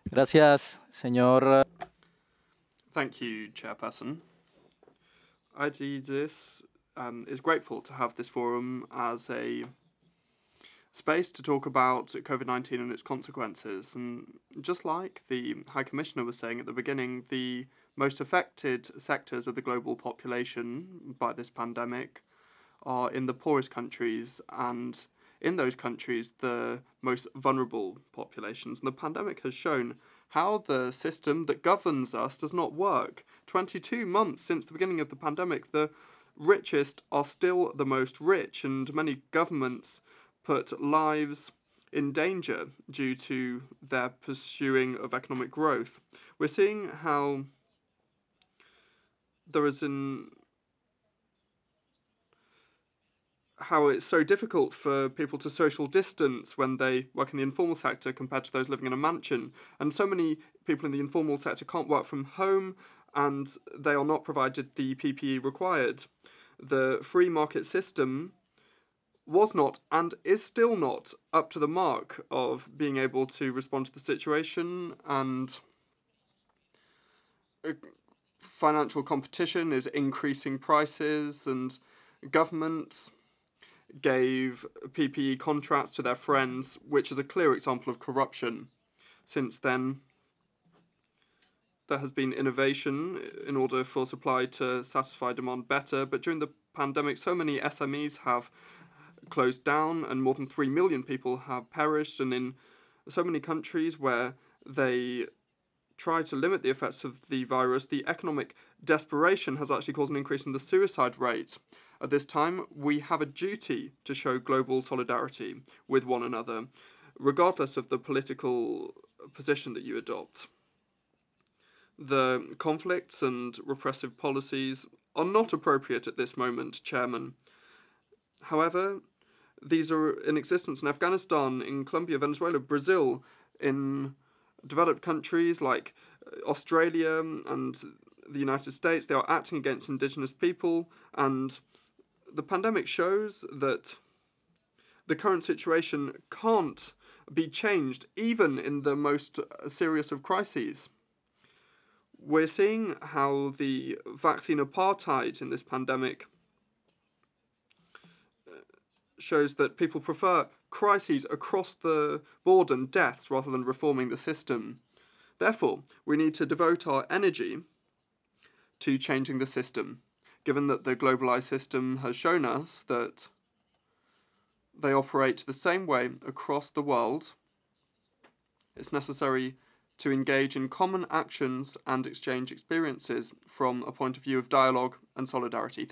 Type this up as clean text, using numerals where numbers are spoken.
Gracias, señor. Thank you, Chairperson. IDGIS is grateful to have this forum as a space to talk about COVID-19 and its consequences. And just like the High Commissioner was saying at the beginning, the most affected sectors of the global population by this pandemic are in the poorest countries, and in those countries, the most vulnerable populations. And the pandemic has shown how the system that governs us does not work. 22 months since the beginning of the pandemic, the richest are still the most rich, and many governments put lives in danger due to their pursuing of economic growth. We're seeing how there is an how it's so difficult for people to social distance when they work in the informal sector compared to those living in a mansion. And so many people in the informal sector can't work from home and they are not provided the PPE required. The free market system was not and is still not up to the mark of being able to respond to the situation, and financial competition is increasing prices, and governments gave PPE contracts to their friends, which is a clear example of corruption. Since then, there has been innovation in order for supply to satisfy demand better, but during the pandemic, so many SMEs have closed down and more than 3 million people have perished. And in so many countries where they try to limit the effects of the virus, the economic desperation has actually caused an increase in the suicide rate. At this time, we have a duty to show global solidarity with one another, regardless of the political position that you adopt. The conflicts and repressive policies are not appropriate at this moment, Chairman. However, these are in existence in Afghanistan, in Colombia, Venezuela, Brazil, in developed countries like Australia and the United States. They are acting against indigenous people, and the pandemic shows that the current situation can't be changed, even in the most serious of crises. We're seeing how the vaccine apartheid in this pandemic shows that people prefer crises across the board and deaths rather than reforming the system. Therefore, we need to devote our energy to changing the system, given that the globalized system has shown us that they operate the same way across the world. It's necessary to engage in common actions and exchange experiences from a point of view of dialogue and solidarity.